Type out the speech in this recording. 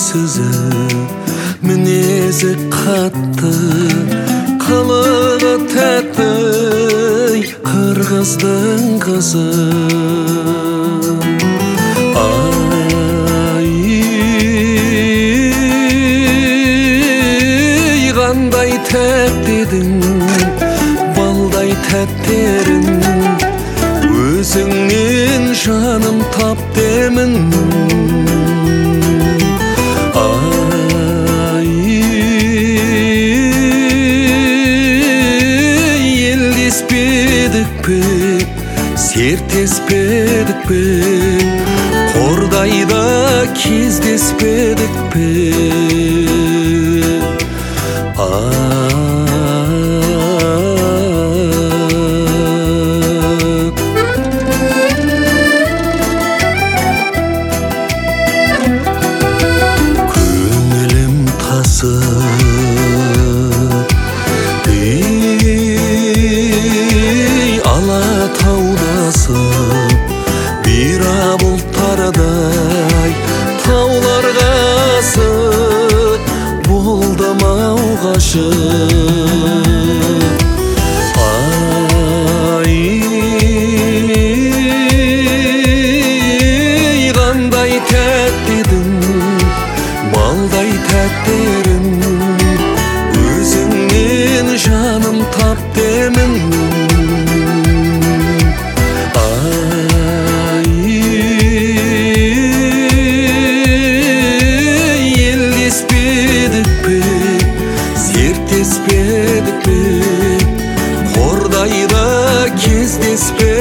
сөзі, мінезі қатты, қылығы тәтті, қырғыздың қызы. Қандай тәтті едің, балдай тәттерін, өзіңнен жаным тап демін. Елдеспедік пе, сертеспедік пе, қордайда кездеспедік пе. Көңілім тасып, алатаудасып, бира бұлттардай тауларға асып, болдым ау ғашық. Қандай тәтті едің, балдай тәттерін, өзіңнен жаным тап демін. Елдеспедік пе, сертеспедік пе, қордайда кездеспедік